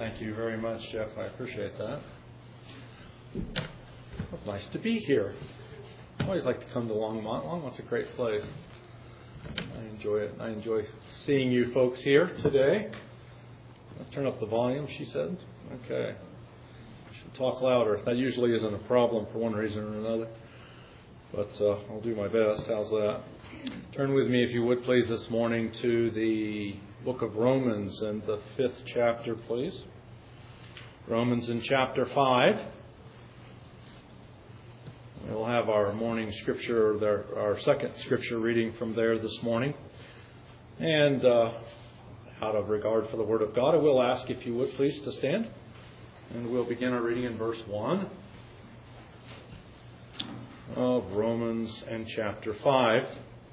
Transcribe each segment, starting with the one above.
Thank you very much, Jeff. I appreciate that. It's nice to be here. I always like to come to Longmont. Longmont's a great place. I enjoy it. I enjoy seeing you folks here today. I'll turn up the volume, she said. Okay. I should talk louder. That usually isn't a problem for one reason or another. But I'll do my best. How's that? Turn with me, if you would, please, this morning to the book of Romans and the 5th chapter, please. Romans in chapter 5. We'll have our morning scripture, our second scripture reading from there this morning. And out of regard for the Word of God, I will ask, if you would, please, to stand. And we'll begin our reading in verse 1 of Romans and chapter 5.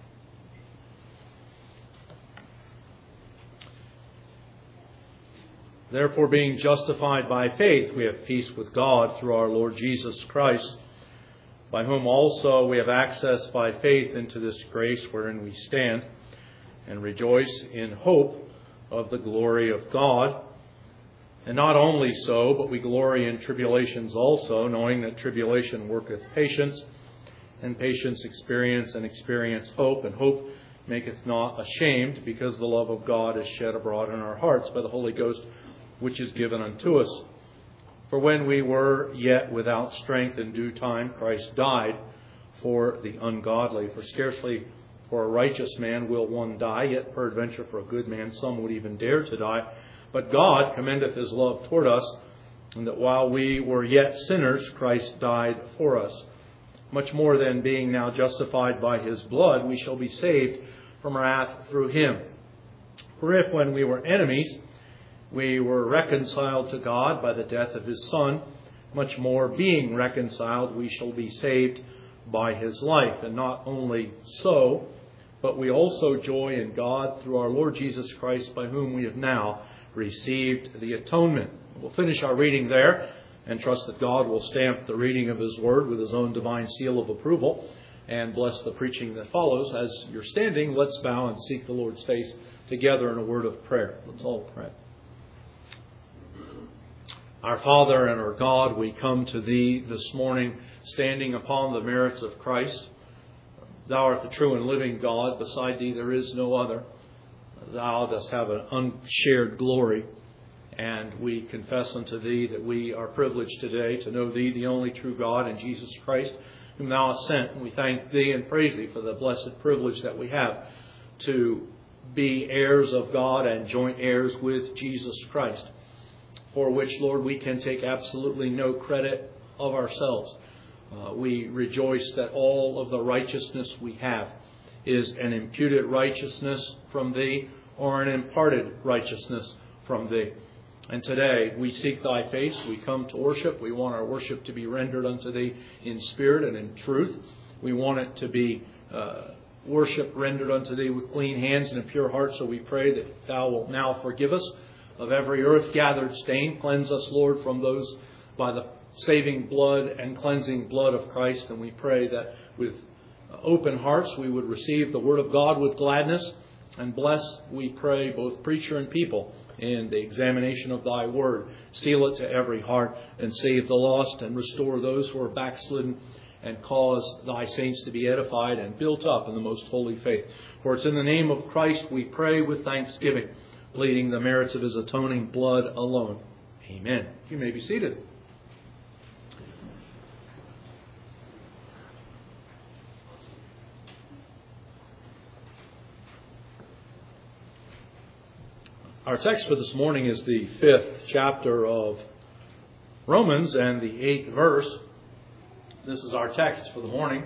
Therefore, being justified by faith, we have peace with God through our Lord Jesus Christ, by whom also we have access by faith into this grace wherein we stand, and rejoice in hope of the glory of God. And not only so, but we glory in tribulations also, knowing that tribulation worketh patience, and patience experience, and experience hope, and hope maketh not ashamed, because the love of God is shed abroad in our hearts by the Holy Ghost, which is given unto us. For when we were yet without strength, in due time Christ died for the ungodly. For scarcely for a righteous man will one die, yet peradventure for a good man some would even dare to die. But God commendeth his love toward us, and that while we were yet sinners, Christ died for us. Much more than, being now justified by his blood, we shall be saved from wrath through him. For if when we were enemies, we were reconciled to God by the death of his Son, much more, being reconciled, we shall be saved by his life. And not only so, but we also joy in God through our Lord Jesus Christ, by whom we have now received the atonement. We'll finish our reading there and trust that God will stamp the reading of his word with his own divine seal of approval and bless the preaching that follows. As you're standing, let's bow and seek the Lord's face together in a word of prayer. Let's all pray. Our Father and our God, we come to Thee this morning standing upon the merits of Christ. Thou art the true and living God. Beside Thee there is no other. Thou dost have an unshared glory. And we confess unto Thee that we are privileged today to know Thee, the only true God, and Jesus Christ, whom Thou hast sent. And we thank Thee and praise Thee for the blessed privilege that we have to be heirs of God and joint heirs with Jesus Christ, for which, Lord, we can take absolutely no credit of ourselves. We rejoice that all of the righteousness we have is an imputed righteousness from Thee or an imparted righteousness from Thee. And today we seek Thy face. We come to worship. We want our worship to be rendered unto Thee in spirit and in truth. We want it to be worship rendered unto Thee with clean hands and a pure heart. So we pray that Thou wilt now forgive us of every earth-gathered stain. Cleanse us, Lord, from those by the saving blood and cleansing blood of Christ. And we pray that with open hearts we would receive the Word of God with gladness. And bless, we pray, both preacher and people in the examination of Thy Word. Seal it to every heart and save the lost and restore those who are backslidden and cause Thy saints to be edified and built up in the most holy faith. For it's in the name of Christ we pray with thanksgiving, pleading the merits of His atoning blood alone. Amen. You may be seated. Our text for this morning is the 5th chapter of Romans and the 8th verse. This is our text for the morning.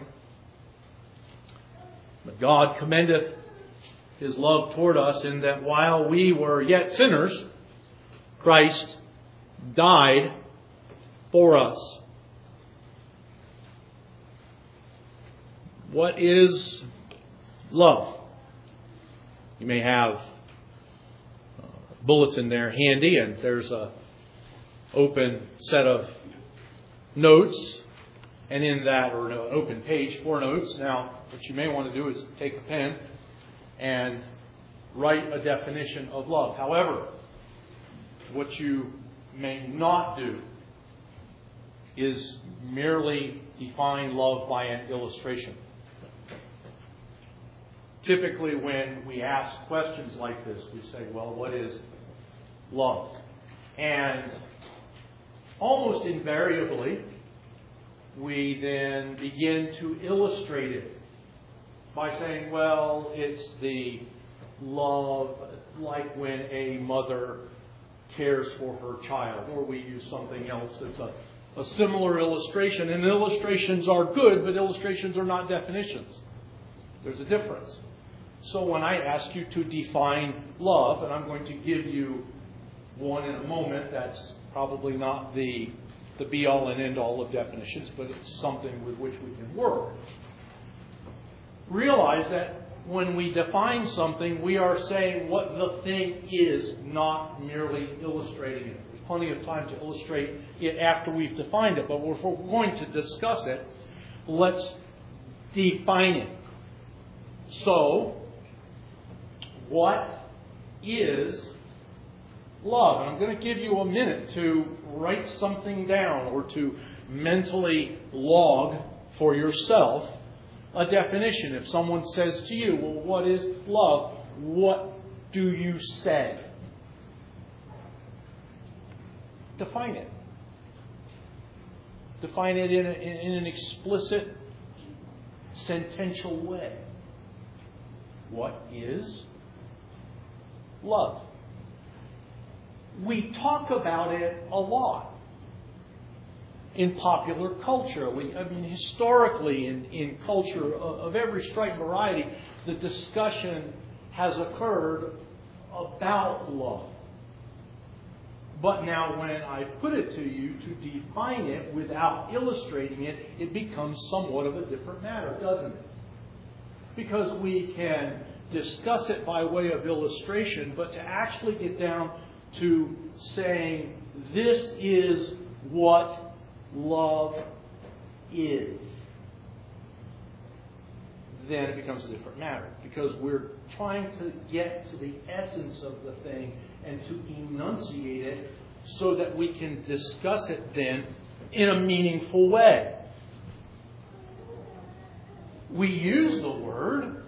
But God commendeth His love toward us in that while we were yet sinners, Christ died for us. What is love? You may have bulletin there handy, and there's a open set of notes, and in that, or an open page for notes. Now, what you may want to do is take a pen and write a definition of love. However, what you may not do is merely define love by an illustration. Typically, when we ask questions like this, we say, well, what is love? And almost invariably, we then begin to illustrate it by saying, well, it's the love like when a mother cares for her child, or we use something else that's a similar illustration. And illustrations are good, but illustrations are not definitions. There's a difference. So when I ask you to define love, and I'm going to give you one in a moment, that's probably not the be-all and end-all of definitions, but it's something with which we can work. Realize that when we define something, we are saying what the thing is, not merely illustrating it. There's plenty of time to illustrate it after we've defined it, but if we're going to discuss it, let's define it. So, what is love? And I'm going to give you a minute to write something down or to mentally log for yourself a definition. If someone says to you, well, what is love? What do you say? Define it. Define it in an explicit, sentential way. What is love? We talk about it a lot in popular culture. Historically, in culture of every stripe and variety, the discussion has occurred about love. But now when I put it to you to define it without illustrating it, it becomes somewhat of a different matter, doesn't it? Because we can discuss it by way of illustration, but to actually get down to saying, this is what love is, then it becomes a different matter. Because we're trying to get to the essence of the thing and to enunciate it so that we can discuss it then in a meaningful way. We use the word,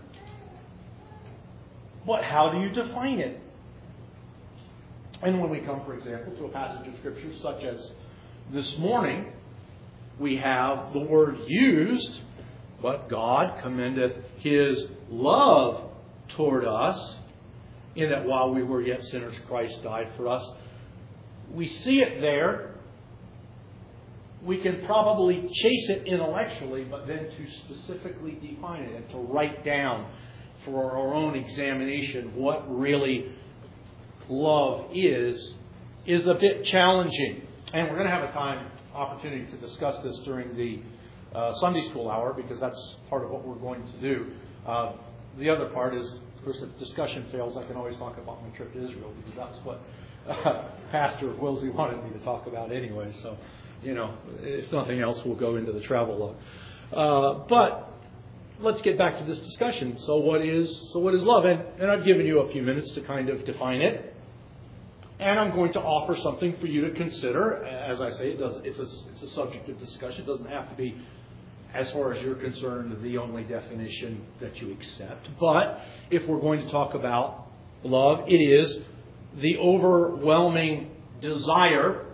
but how do you define it? And when we come, for example, to a passage of Scripture such as this morning, we have the word used, but God commendeth His love toward us, in that while we were yet sinners, Christ died for us. We see it there. We can probably chase it intellectually, but then to specifically define it and to write down for our own examination what really love is a bit challenging. And we're going to have an opportunity to discuss this during the Sunday school hour, because that's part of what we're going to do. The other part is, of course, if discussion fails, I can always talk about my trip to Israel, because that's what Pastor Wilsey wanted me to talk about anyway. So, if nothing else, we'll go into the travel log. But let's get back to this discussion. So what is love? And I've given you a few minutes to kind of define it. And I'm going to offer something for you to consider. As I say, it's a subject of discussion. It doesn't have to be, as far as you're concerned, the only definition that you accept. But if we're going to talk about love, it is the overwhelming desire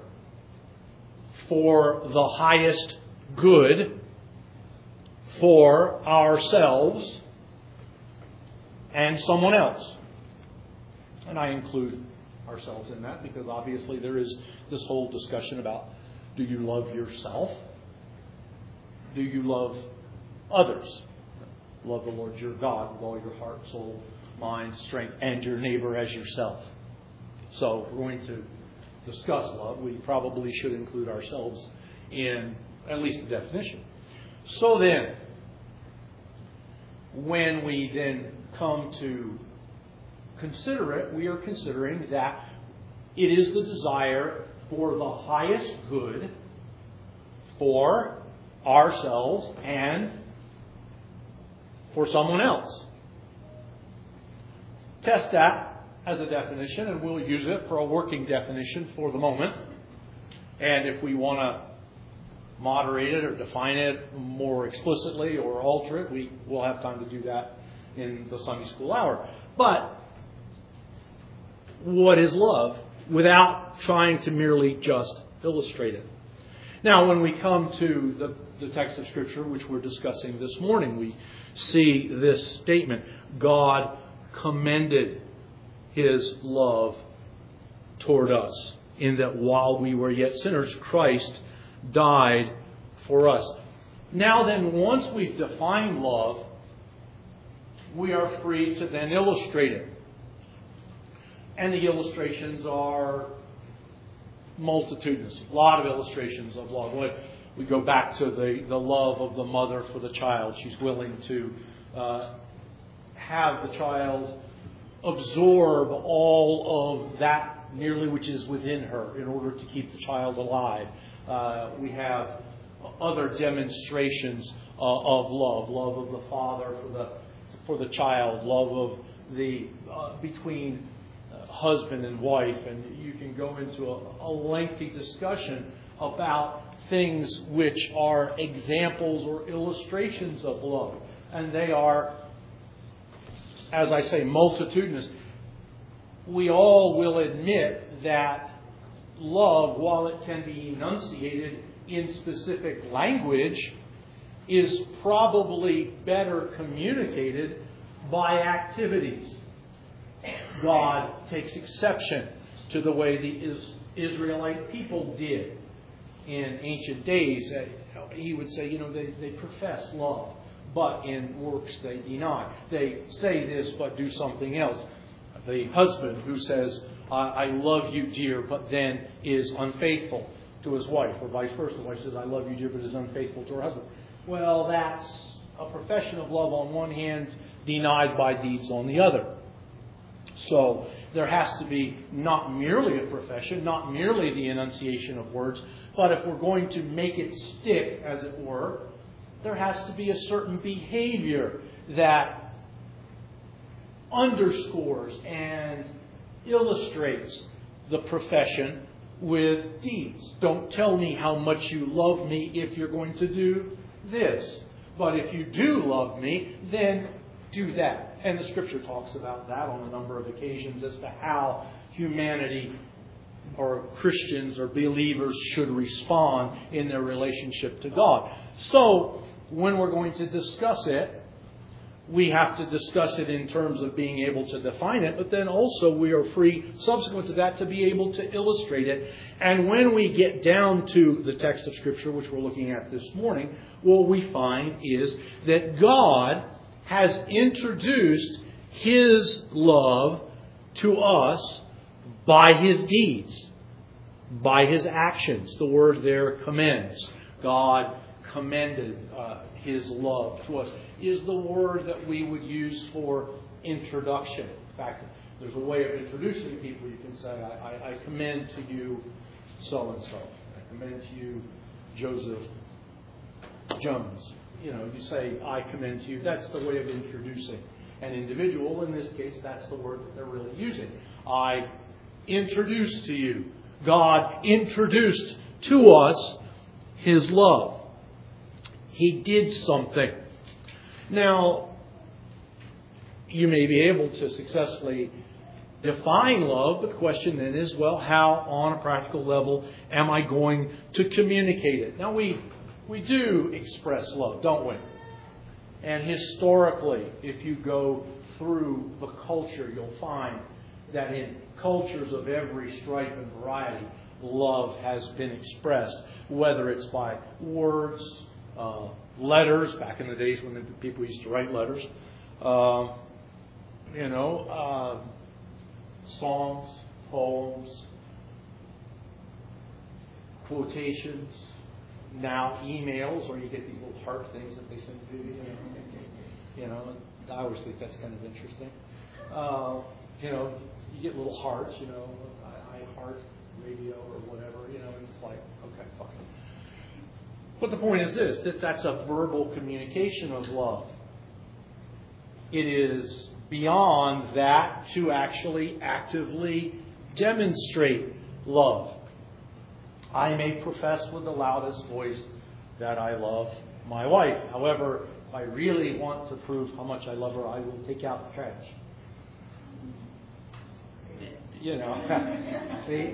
for the highest good for ourselves and someone else. And I include ourselves in that, because obviously there is this whole discussion about, do you love yourself? Do you love others? Love the Lord your God with all your heart, soul, mind, strength, and your neighbor as yourself. So if we're going to discuss love, we probably should include ourselves in at least the definition. So then, when we then come to consider it, we are considering that it is the desire for the highest good for ourselves and for someone else. Test that as a definition, and we'll use it for a working definition for the moment. And if we want to moderate it or define it more explicitly or alter it, we will have time to do that in the Sunday school hour. But what is love without trying to merely just illustrate it? Now, when we come to the text of Scripture, which we're discussing this morning, we see this statement: God commended His love toward us, in that while we were yet sinners, Christ died for us. Now then, once we've defined love, we are free to then illustrate it. And the illustrations are multitudinous. A lot of illustrations of love. We go back to the love of the mother for the child. She's willing to have the child absorb all of that nearly which is within her in order to keep the child alive. We have other demonstrations of love. Love of the father for the child. Love of the between husband and wife. And you can go into a lengthy discussion about things which are examples or illustrations of love. And they are, as I say, multitudinous. We all will admit that love, while it can be enunciated in specific language, is probably better communicated by activities. God takes exception to the way the Israelite people did in ancient days. He would say, they profess love, but in works they deny. They say this, but do something else. The husband who says, I love you, dear, but then is unfaithful to his wife, or vice versa. The wife says, I love you, dear, but is unfaithful to her husband. Well, that's a profession of love on one hand, denied by deeds on the other. So there has to be not merely a profession, not merely the enunciation of words, but if we're going to make it stick, as it were, there has to be a certain behavior that underscores and illustrates the profession with deeds. Don't tell me how much you love me if you're going to do this. But if you do love me, then do that. And the Scripture talks about that on a number of occasions as to how humanity or Christians or believers should respond in their relationship to God. So, when we're going to discuss it, we have to discuss it in terms of being able to define it, but then also we are free, subsequent to that, to be able to illustrate it. And when we get down to the text of Scripture, which we're looking at this morning, what we find is that God has introduced His love to us by His deeds, by His actions. The word there, commends. God commended His love to us, is the word that we would use for introduction. In fact, there's a way of introducing people. You can say, I commend to you so-and-so. I commend to you Joseph Jones. You say, I commend to you. That's the way of introducing an individual. In this case, that's the word that they're really using. I introduce to you. God introduced to us His love. He did something. Now, you may be able to successfully define love, but the question then is, well, how on a practical level am I going to communicate it? Now, we do express love, don't we? And historically, if you go through the culture, you'll find that in cultures of every stripe and variety, love has been expressed, whether it's by words, letters, back in the days when people used to write letters, songs, poems, quotations, now emails, or you get these little heart things that they send to you. I always think that's kind of interesting. You get little hearts, I heart radio or whatever, and it's like, okay, fine. But the point is this, that's a verbal communication of love. It is beyond that to actually actively demonstrate love. I may profess with the loudest voice that I love my wife. However, if I really want to prove how much I love her, I will take out the trash. See?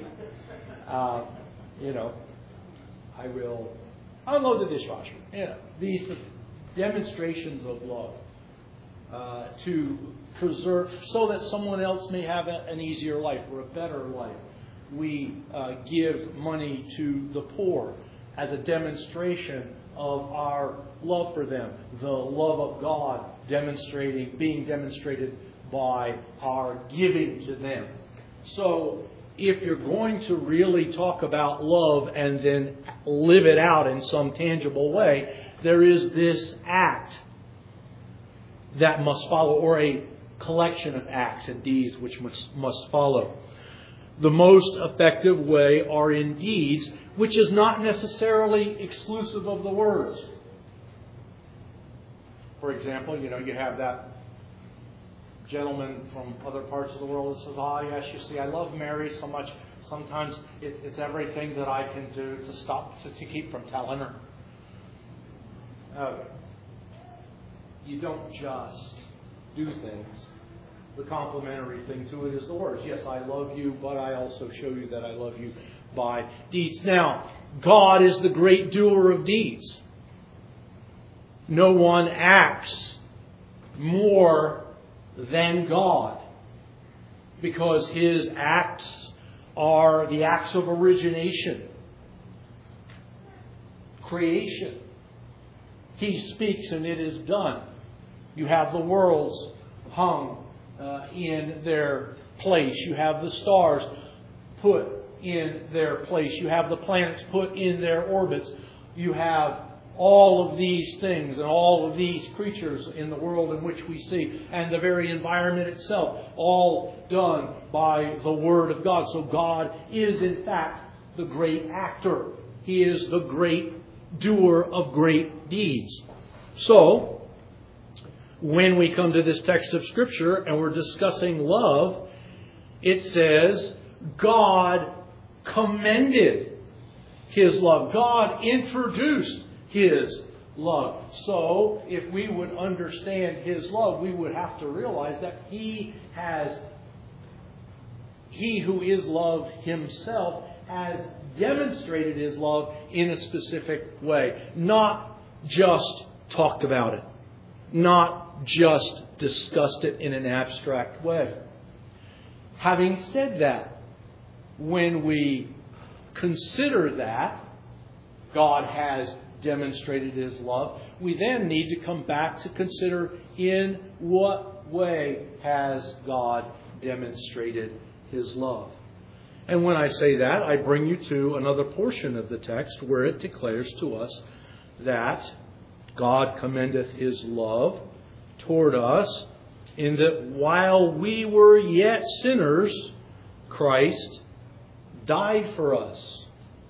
I will unload the dishwasher. These demonstrations of love to preserve, so that someone else may have an easier life or a better life. We give money to the poor as a demonstration of our love for them. The love of God being demonstrated by our giving to them. So, if you're going to really talk about love and then live it out in some tangible way, there is this act that must follow, or a collection of acts and deeds which must follow. The most effective way are in deeds, which is not necessarily exclusive of the words. For example, you have that gentleman from other parts of the world that says, yes, you see, I love Mary so much. Sometimes it's everything that I can do to keep from telling her. You don't just do things. The complementary thing to it is the words. Yes, I love you, but I also show you that I love you by deeds. Now, God is the great doer of deeds. No one acts more than God, because His acts are the acts of origination, creation. He speaks and it is done. You have the worlds hung in their place. You have the stars put in their place. You have the planets put in their orbits. You have all of these things and all of these creatures in the world in which we see, and the very environment itself, all done by the Word of God. So God is, in fact, the great actor. He is the great doer of great deeds. So, when we come to this text of Scripture and we're discussing love, it says, God commended His love. God introduced His love. So, if we would understand His love, we would have to realize that He who is love Himself has demonstrated His love in a specific way. Not just talked about it. Not just discussed it in an abstract way. Having said that, when we consider that God has demonstrated His love, we then need to come back to consider, in what way has God demonstrated His love? And when I say that, I bring you to another portion of the text where it declares to us that God commendeth His love toward us, in that while we were yet sinners, Christ died for us.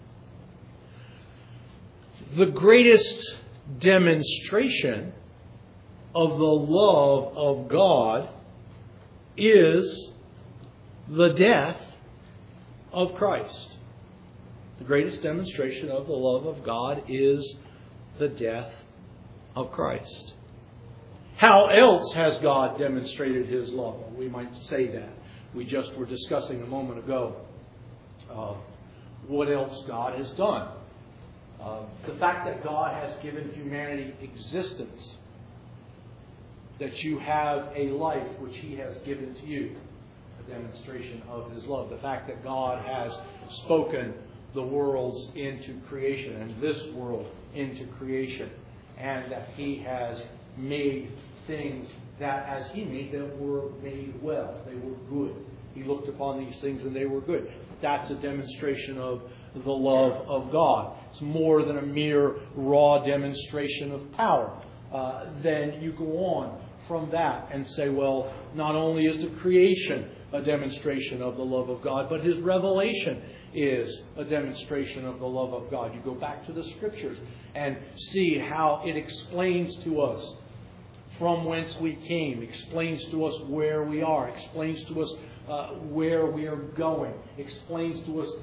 The greatest demonstration of the love of God is the death of Christ. The greatest demonstration of the love of God is the death of Christ. How else has God demonstrated His love? We might say that. We just were discussing a moment ago what else God has done. The fact that God has given humanity existence, that you have a life which He has given to you, a demonstration of His love. The fact that God has spoken the worlds into creation, and this world into creation, and that He has made things that, as He made them, were made well. They were good. He looked upon these things and they were good. That's a demonstration of the love of God. It's more than a mere raw demonstration of power. Then you go on from that and say, well, not only is the creation a demonstration of the love of God, but His revelation is a demonstration of the love of God. You go back to the Scriptures and see how it explains to us from whence we came, explains to us where we are, explains to us where we are going, explains to us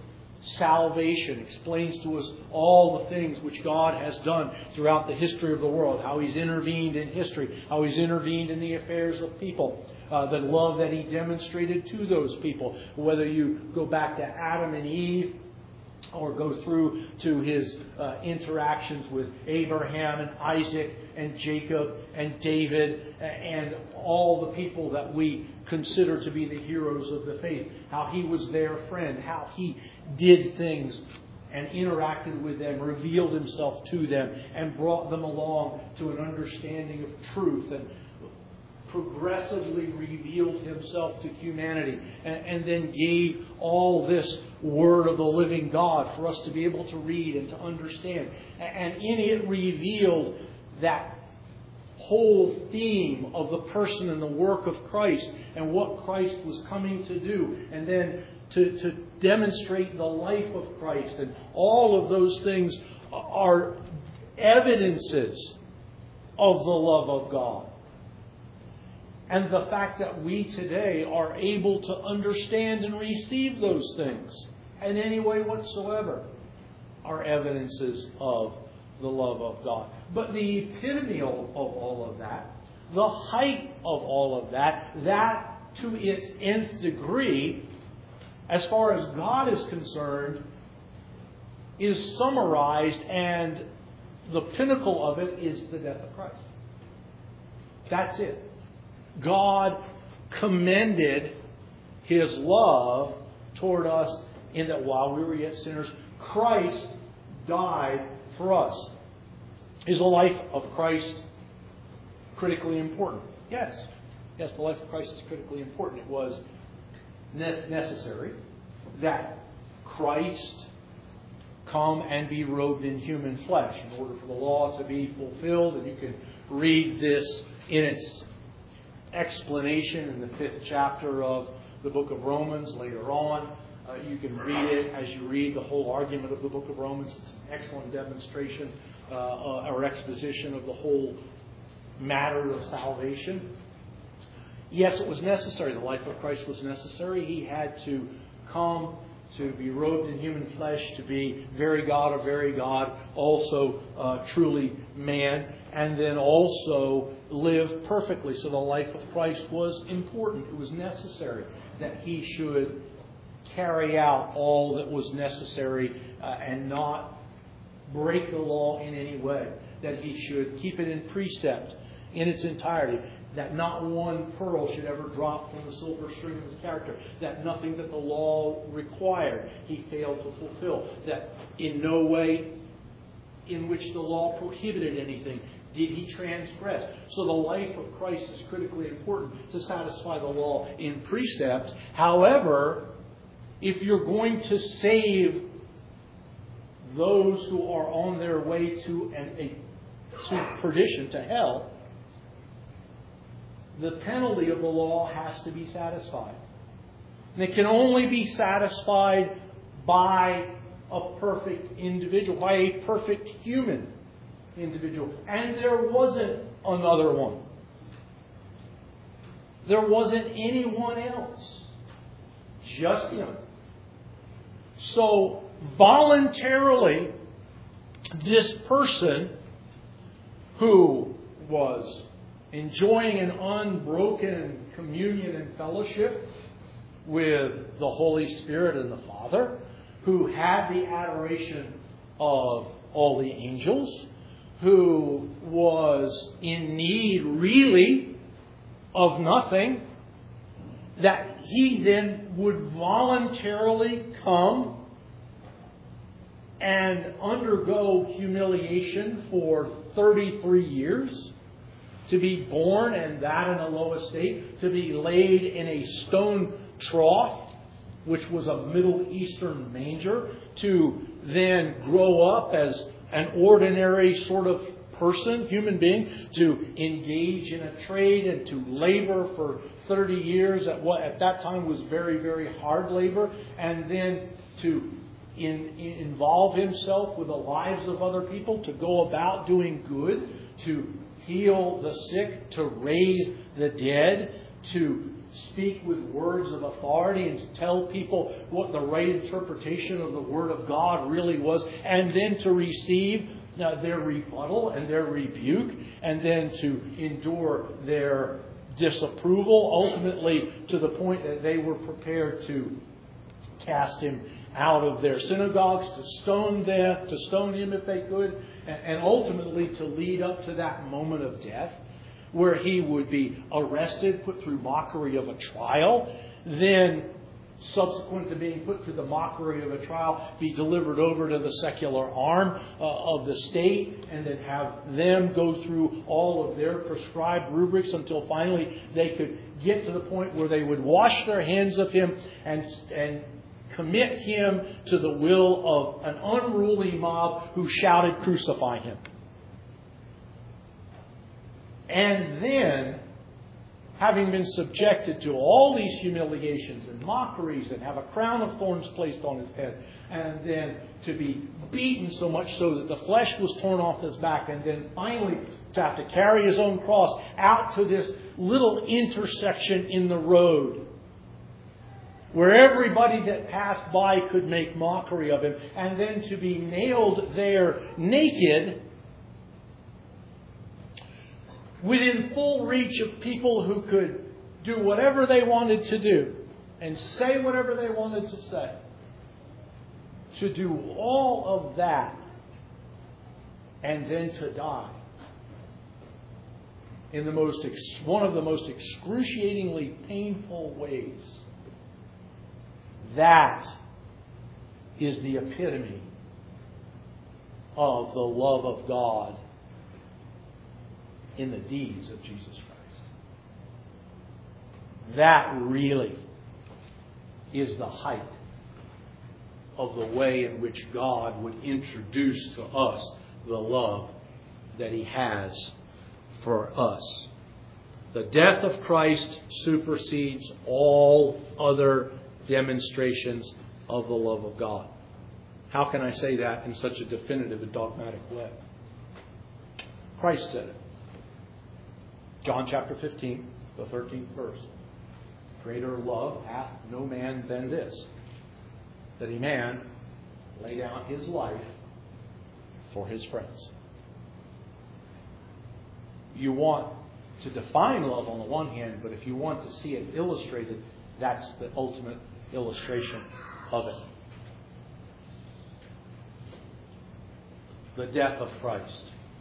salvation, explains to us all the things which God has done throughout the history of the world, how He's intervened in history, how He's intervened in the affairs of people, the love that He demonstrated to those people. Whether you go back to Adam and Eve, or go through to His interactions with Abraham and Isaac and Jacob and David and all the people that we consider to be the heroes of the faith. How He was their friend, how He did things and interacted with them, revealed Himself to them, and brought them along to an understanding of truth, and progressively revealed Himself to humanity, and then gave all this Word of the living God for us to be able to read and to understand. And in it revealed that whole theme of the person and the work of Christ and what Christ was coming to do, and then to demonstrate the life of Christ. And all of those things are evidences of the love of God. And the fact that we today are able to understand and receive those things in any way whatsoever are evidences of the love of God. But the epitome of all of that, the height of all of that to its nth degree, as far as God is concerned, is summarized, and the pinnacle of it is the death of Christ. That's it. God commended His love toward us in that while we were yet sinners, Christ died for us. Is the life of Christ critically important? Yes. Yes, the life of Christ is critically important. It was necessary that Christ come and be robed in human flesh in order for the law to be fulfilled. And you can read this in its explanation in the 5th chapter of the book of Romans later on. You can read it as you read the whole argument of the book of Romans. It's an excellent demonstration or exposition of the whole matter of salvation. Yes, it was necessary. The life of Christ was necessary. He had to come to be robed in human flesh, to be very God of very God, also truly man, and then also live perfectly. So the life of Christ was important. It was necessary that He should carry out all that was necessary and not break the law in any way. That He should keep it in precept in its entirety. That not one pearl should ever drop from the silver string of His character. That nothing that the law required He failed to fulfill. That in no way in which the law prohibited anything did He transgress. So the life of Christ is critically important to satisfy the law in precept. However, if you're going to save those who are on their way to perdition, to hell, the penalty of the law has to be satisfied. And it can only be satisfied by a perfect individual, by a perfect human individual. And there wasn't another one. There wasn't anyone else. Just Him. So voluntarily, this person who was enjoying an unbroken communion and fellowship with the Holy Spirit and the Father, who had the adoration of all the angels, who was in need really of nothing, that He then would voluntarily come and undergo humiliation for 33 years, to be born, and that in a low estate, to be laid in a stone trough, which was a Middle Eastern manger, to then grow up as an ordinary sort of person, human being, to engage in a trade and to labor for 30 years at what at that time was very, very hard labor, and then to involve himself with the lives of other people, to go about doing good, to heal the sick, to raise the dead, to speak with words of authority and to tell people what the right interpretation of the Word of God really was, and then to receive their rebuttal and their rebuke, and then to endure their disapproval, ultimately to the point that they were prepared to cast him out of their synagogues, to stone him if they could, and ultimately to lead up to that moment of death where he would be arrested, put through mockery of a trial, then subsequent to being put through the mockery of a trial, be delivered over to the secular arm of the state, and then have them go through all of their prescribed rubrics until finally they could get to the point where they would wash their hands of him and commit him to the will of an unruly mob who shouted, "Crucify him." And then, having been subjected to all these humiliations and mockeries, and have a crown of thorns placed on his head, and then to be beaten so much so that the flesh was torn off his back, and then finally to have to carry his own cross out to this little intersection in the road where everybody that passed by could make mockery of him, and then to be nailed there naked within full reach of people who could do whatever they wanted to do and say whatever they wanted to say. To do all of that and then to die in one of the most excruciatingly painful ways. That is the epitome of the love of God in the deeds of Jesus Christ. That really is the height of the way in which God would introduce to us the love that He has for us. The death of Christ supersedes all other demonstrations of the love of God. How can I say that in such a definitive and dogmatic way? Christ said it. John chapter 15, the 13th verse. Greater love hath no man than this, that a man lay down his life for his friends. You want to define love on the one hand, but if you want to see it illustrated, that's the ultimate illustration of it. The death of Christ.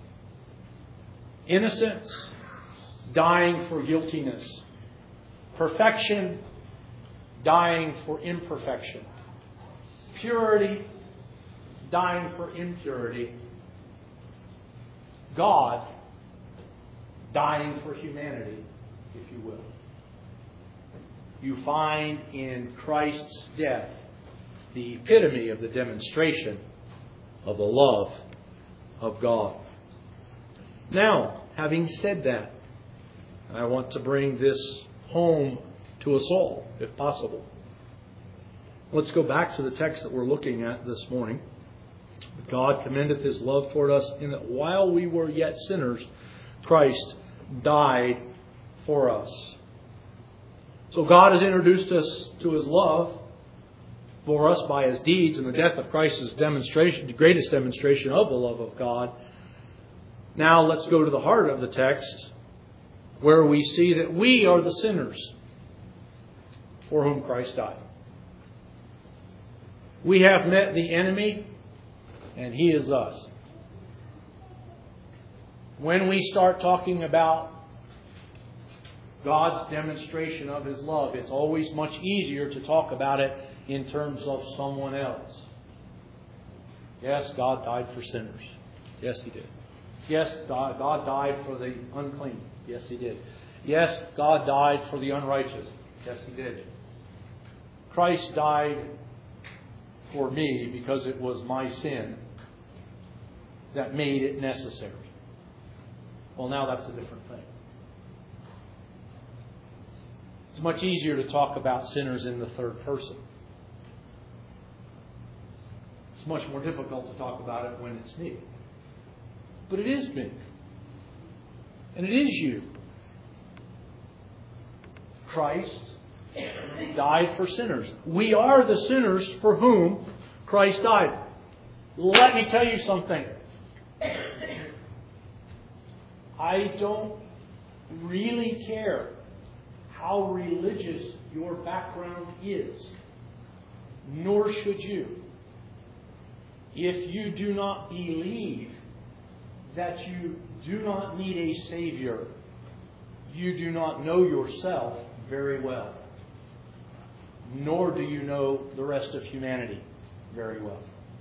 Innocence dying for guiltiness. Perfection dying for imperfection. Purity dying for impurity. God dying for humanity, if you will. You find in Christ's death the epitome of the demonstration of the love of God. Now, having said that, I want to bring this home to us all, if possible. Let's go back to the text that we're looking at this morning. God commendeth His love toward us in that while we were yet sinners, Christ died for us. So God has introduced us to His love for us by His deeds, and the death of Christ is the greatest demonstration of the love of God. Now let's go to the heart of the text, where we see that we are the sinners for whom Christ died. We have met the enemy, and he is us. When we start talking about God's demonstration of His love, it's always much easier to talk about it in terms of someone else. Yes, God died for sinners. Yes, He did. Yes, God died for the unclean. Yes, He did. Yes, God died for the unrighteous. Yes, He did. Christ died for me because it was my sin that made it necessary. Well, now that's a different thing. It's much easier to talk about sinners in the third person. It's much more difficult to talk about it when it's me. But it is me. And it is you. Christ died for sinners. We are the sinners for whom Christ died. Let me tell you something. I don't really care how religious your background is, nor should you. If you do not believe that you do not need a Savior, you do not know yourself very well, nor do you know the rest of humanity very well.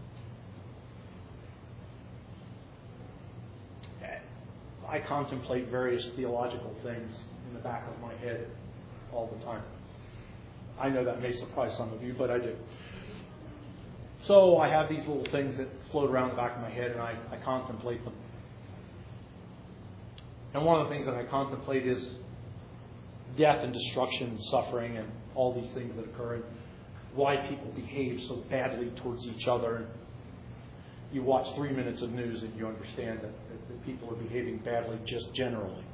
I contemplate various theological things in the back of my head all the time. I know that may surprise some of you, but I do. So I have these little things that float around the back of my head, and I contemplate them. And one of the things that I contemplate is death and destruction and suffering and all these things that occur, and why people behave so badly towards each other. You watch 3 minutes of news and you understand that people are behaving badly just generally.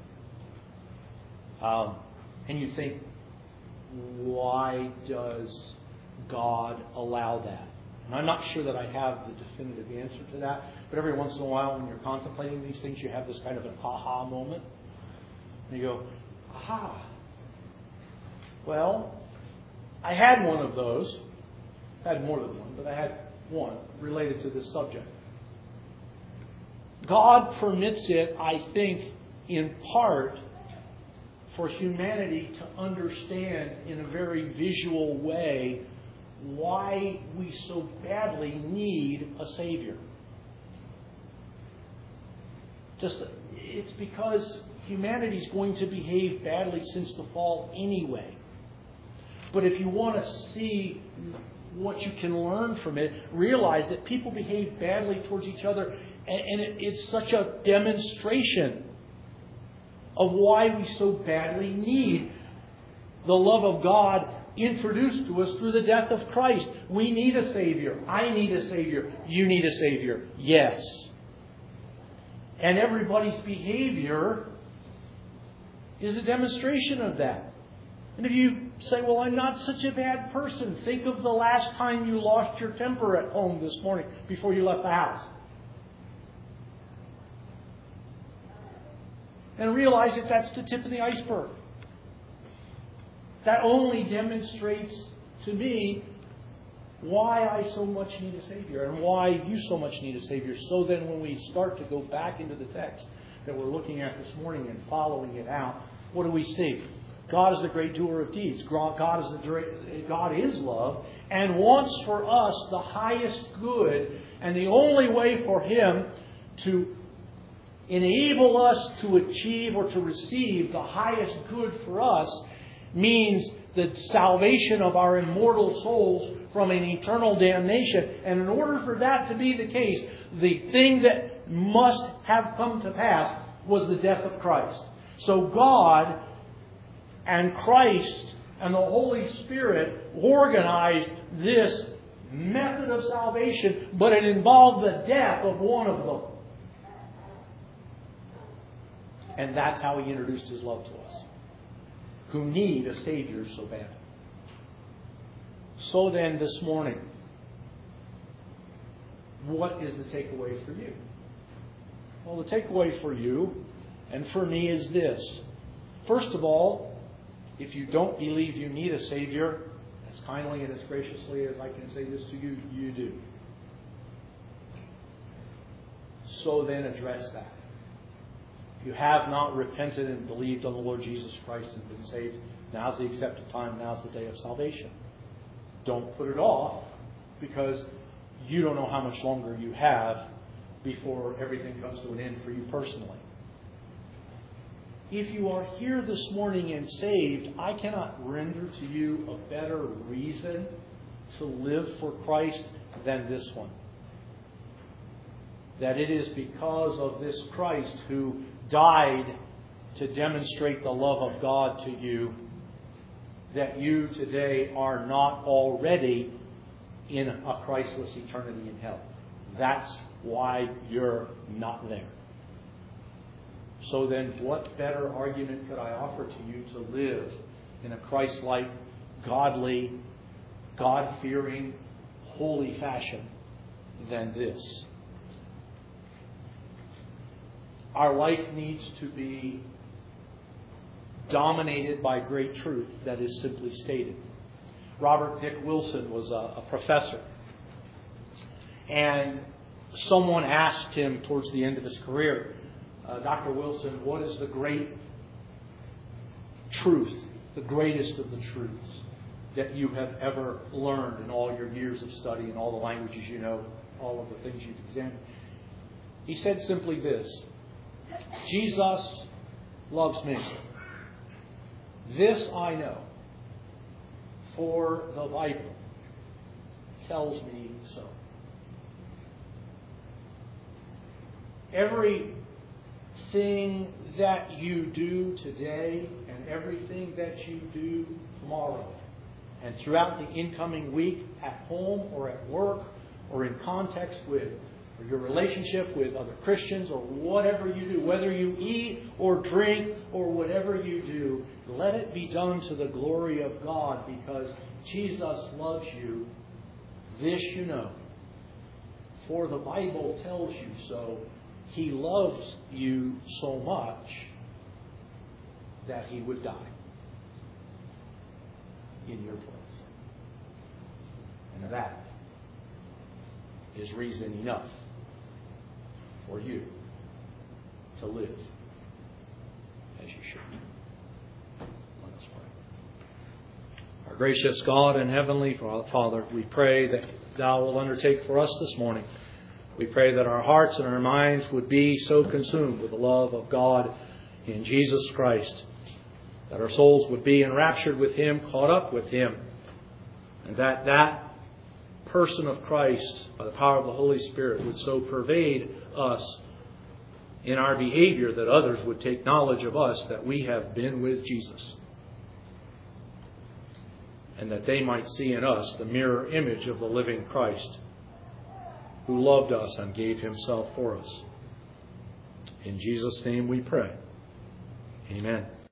And you think, why does God allow that? And I'm not sure that I have the definitive answer to that, but every once in a while when you're contemplating these things, you have this kind of an aha moment. And you go, aha. Well, I had one of those. I had more than one, but I had one related to this subject. God permits it, I think, in part for humanity to understand in a very visual way why we so badly need a Savior. It's because humanity is going to behave badly since the fall anyway. But if you want to see what you can learn from it, realize that people behave badly towards each other, and it's such a demonstration of why we so badly need the love of God introduced to us through the death of Christ. We need a Savior. I need a Savior. You need a Savior. Yes. And everybody's behavior is a demonstration of that. And if you say, well, I'm not such a bad person, think of the last time you lost your temper at home this morning before you left the house. And realize that that's the tip of the iceberg. That only demonstrates to me why I so much need a Savior and why you so much need a Savior. So then when we start to go back into the text that we're looking at this morning and following it out, what do we see? God is the great doer of deeds. God is love and wants for us the highest good. And the only way for Him to enable us to achieve or to receive the highest good for us means the salvation of our immortal souls from an eternal damnation. And in order for that to be the case, the thing that must have come to pass was the death of Christ. So God and Christ and the Holy Spirit organized this method of salvation, but it involved the death of one of them. And that's how He introduced His love to us, who need a Savior so bad. So then this morning, what is the takeaway for you? Well, the takeaway for you and for me is this. First of all, if you don't believe you need a Savior, as kindly and as graciously as I can say this to you, you do. So then address that. If you have not repented and believed on the Lord Jesus Christ and been saved, now's the accepted time, now's the day of salvation. Don't put it off, because you don't know how much longer you have before everything comes to an end for you personally. If you are here this morning and saved, I cannot render to you a better reason to live for Christ than this one. That it is because of this Christ who died to demonstrate the love of God to you that you today are not already in a Christless eternity in hell. That's why you're not there. So then, what better argument could I offer to you to live in a Christ-like, godly, God-fearing, holy fashion than this. Our life needs to be dominated by great truth that is simply stated. Robert Dick Wilson was a professor. And someone asked him towards the end of his career, Dr. Wilson, what is the great truth, the greatest of the truths that you have ever learned in all your years of study and all the languages you know, all of the things you've examined? He said simply this: Jesus loves me. This I know, for the Bible tells me so. Everything that you do today and everything that you do tomorrow and throughout the incoming week at home or at work or in context with or your relationship with other Christians or whatever you do, whether you eat or drink or whatever you do, let it be done to the glory of God, because Jesus loves you. This you know, for the Bible tells you so. He loves you so much that He would die in your place. And that is reason enough for you to live as you should. Let us pray. Our gracious God and Heavenly Father, we pray that Thou will undertake for us this morning. We pray that our hearts and our minds would be so consumed with the love of God in Jesus Christ, that our souls would be enraptured with Him, caught up with Him, and that that person of Christ, by the power of the Holy Spirit, would so pervade us in our behavior that others would take knowledge of us that we have been with Jesus, and that they might see in us the mirror image of the living Christ, who loved us and gave Himself for us. In Jesus' name we pray. Amen.